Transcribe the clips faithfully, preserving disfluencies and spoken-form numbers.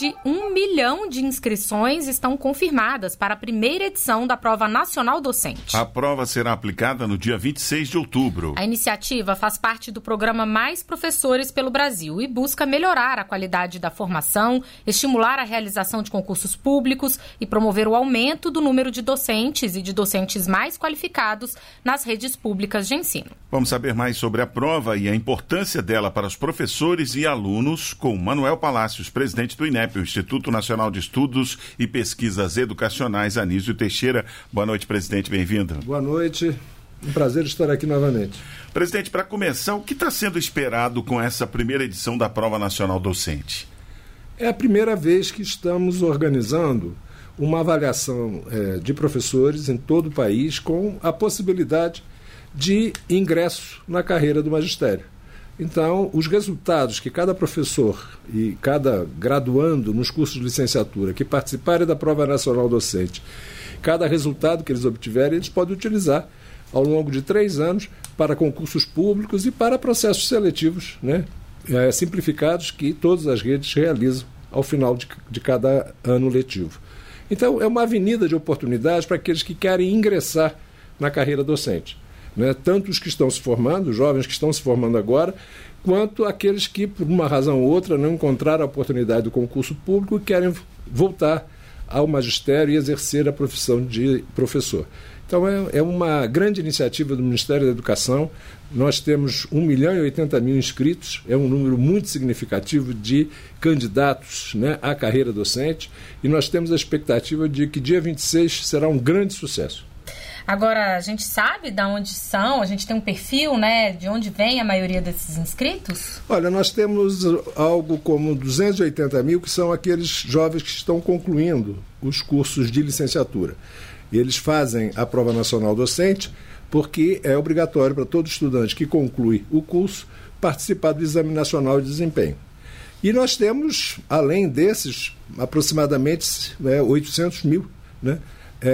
de um milhão de inscrições estão confirmadas para a primeira edição da Prova Nacional Docente. A prova será aplicada no dia vinte e seis de outubro. A iniciativa faz parte do programa Mais Professores pelo Brasil e busca melhorar a qualidade da formação, estimular a realização de concursos públicos e promover o aumento do número de docentes e de docentes mais qualificados nas redes públicas de ensino. Vamos saber mais sobre a prova e a importância dela para os professores e alunos com Manuel Palácios, presidente do I N E P, o Instituto Nacional de Estudos e Pesquisas Educacionais, Anísio Teixeira. Boa noite, presidente, bem-vindo. Boa noite, um prazer estar aqui novamente. Presidente, para começar, o que está sendo esperado com essa primeira edição da Prova Nacional Docente? É a primeira vez que estamos organizando uma avaliação é, de professores em todo o país com a possibilidade de ingresso na carreira do magistério. Então, os resultados que cada professor e cada graduando nos cursos de licenciatura que participarem da Prova Nacional Docente, cada resultado que eles obtiverem, eles podem utilizar ao longo de três anos para concursos públicos e para processos seletivos, né, é, simplificados que todas as redes realizam ao final de, de cada ano letivo. Então, é uma avenida de oportunidades para aqueles que querem ingressar na carreira docente. Né, tanto os que estão se formando, os jovens que estão se formando agora, quanto aqueles que, por uma razão ou outra, não encontraram a oportunidade do concurso público e querem voltar ao magistério e exercer a profissão de professor. Então, é, é uma grande iniciativa do Ministério da Educação. Nós temos um milhão e oitenta mil inscritos, é um número muito significativo de candidatos, né, à carreira docente, e nós temos a expectativa de que dia vinte e seis será um grande sucesso. Agora, a gente sabe de onde são, a gente tem um perfil, né, de onde vem a maioria desses inscritos? Olha, nós temos algo como duzentos e oitenta mil que são aqueles jovens que estão concluindo os cursos de licenciatura. Eles fazem a Prova Nacional Docente porque é obrigatório para todo estudante que conclui o curso participar do Exame Nacional de Desempenho. E nós temos, além desses, aproximadamente né, oitocentos mil, né, É,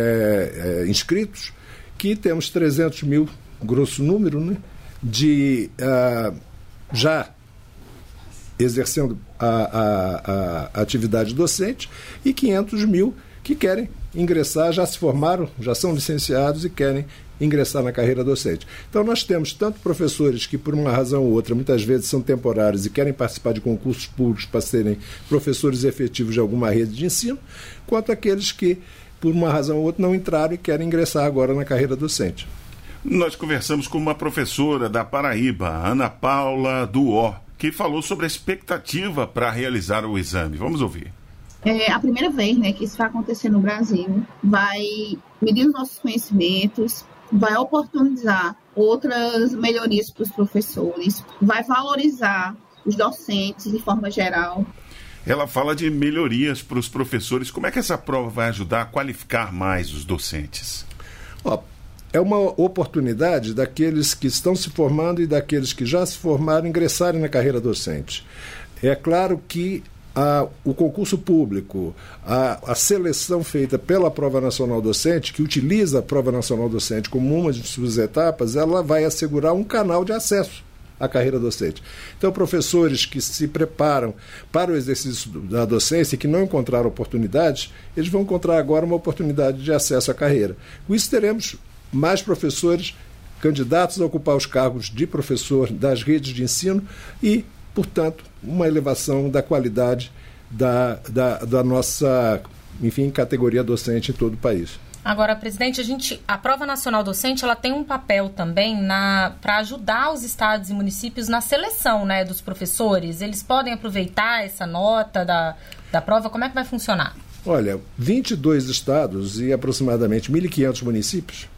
é, é, inscritos, que temos trezentos mil, grosso número, né, de uh, já exercendo a, a, a atividade docente e quinhentos mil que querem ingressar, já se formaram, já são licenciados e querem ingressar na carreira docente. Então nós temos tanto professores que por uma razão ou outra muitas vezes são temporários e querem participar de concursos públicos para serem professores efetivos de alguma rede de ensino, quanto aqueles que por uma razão ou outra não entraram e querem ingressar agora na carreira docente. Nós conversamos com uma professora da Paraíba, Ana Paula Duó, que falou sobre a expectativa para realizar o exame. Vamos ouvir. É a primeira vez, né, que isso vai acontecer no Brasil. Vai medir os nossos conhecimentos, vai oportunizar outras melhorias para os professores, vai valorizar os docentes de forma geral. Ela fala de melhorias para os professores. Como é que essa prova vai ajudar a qualificar mais os docentes? Ó, é uma oportunidade daqueles que estão se formando e daqueles que já se formaram ingressarem na carreira docente. É claro que a, o concurso público, a, a seleção feita pela Prova Nacional Docente, que utiliza a Prova Nacional Docente como uma de suas etapas, ela vai assegurar um canal de acesso a carreira docente. Então, professores que se preparam para o exercício da docência e que não encontraram oportunidades, eles vão encontrar agora uma oportunidade de acesso à carreira. Com isso, teremos mais professores candidatos a ocupar os cargos de professor das redes de ensino e, portanto, uma elevação da qualidade da, da, da nossa, enfim, categoria docente em todo o país. Agora, presidente, a, gente, a Prova Nacional Docente ela tem um papel também para ajudar os estados e municípios na seleção, né, dos professores. Eles podem aproveitar essa nota da, da prova? Como é que vai funcionar? Olha, vinte e dois estados e aproximadamente mil e quinhentos municípios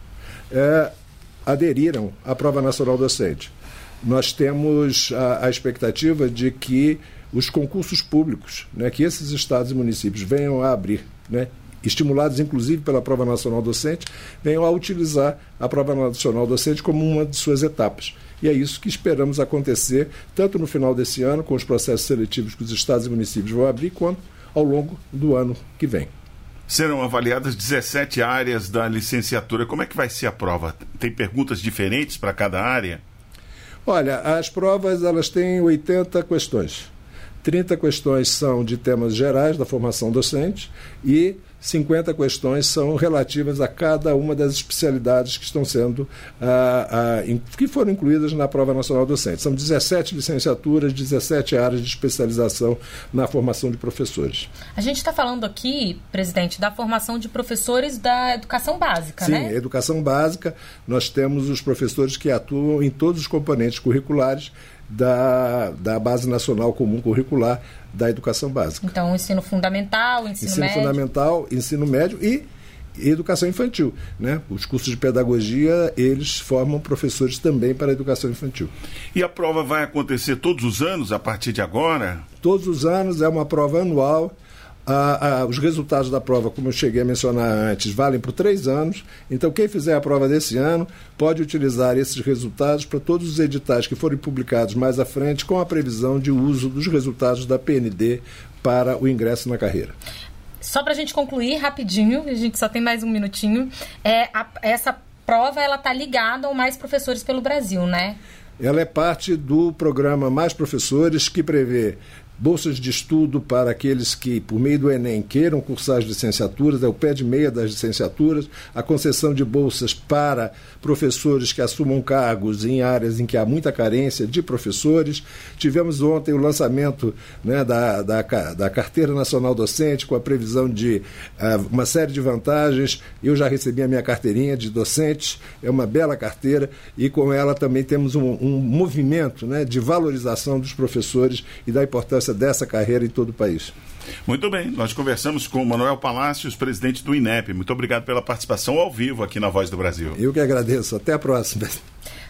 é, aderiram à Prova Nacional Docente. Nós temos a, a expectativa de que os concursos públicos, né, que esses estados e municípios venham a abrir, né, estimulados inclusive pela Prova Nacional Docente, venham a utilizar a Prova Nacional Docente como uma de suas etapas. E é isso que esperamos acontecer, tanto no final desse ano, com os processos seletivos que os estados e municípios vão abrir, quanto ao longo do ano que vem. Serão avaliadas dezessete áreas da licenciatura. Como é que vai ser a prova? Tem perguntas diferentes para cada área? Olha, as provas elas têm oitenta questões. trinta questões são de temas gerais da formação docente e cinquenta questões são relativas a cada uma das especialidades que estão sendo ah, ah, in, que foram incluídas na Prova Nacional Docente. São dezessete licenciaturas, dezessete áreas de especialização na formação de professores. A gente está falando aqui, presidente, da formação de professores da educação básica, Sim, né? Sim, educação básica. Nós temos os professores que atuam em todos os componentes curriculares da, da Base Nacional Comum Curricular da Educação Básica. Então, ensino fundamental, ensino, ensino médio... fundamental, ensino médio e educação infantil, né? Os cursos de pedagogia, eles formam professores também para a educação infantil. E a prova vai acontecer todos os anos, a partir de agora? Todos os anos, é uma prova anual. Ah, ah, os resultados da prova, como eu cheguei a mencionar antes, valem por três anos. Então, quem fizer a prova desse ano pode utilizar esses resultados para todos os editais que forem publicados mais à frente, com a previsão de uso dos resultados da P N D para o ingresso na carreira. Só para a gente concluir rapidinho, a gente só tem mais um minutinho, é, a, essa prova está ligada ao Mais Professores pelo Brasil, né? Ela é parte do programa Mais Professores, que prevê bolsas de estudo para aqueles que, por meio do Enem, queiram cursar as licenciaturas, é o pé de meia das licenciaturas, a concessão de bolsas para professores que assumam cargos em áreas em que há muita carência de professores. Tivemos ontem o lançamento, né, da, da, da Carteira Nacional Docente, com a previsão de uh, uma série de vantagens. Eu já recebi a minha carteirinha de docente, é uma bela carteira, e com ela também temos um, um movimento, né, de valorização dos professores e da importância dessa carreira em todo o país. Muito bem, nós conversamos com o Manuel Palácios, presidente do INEP. Muito obrigado pela participação ao vivo aqui na Voz do Brasil. Eu que agradeço. Até a próxima.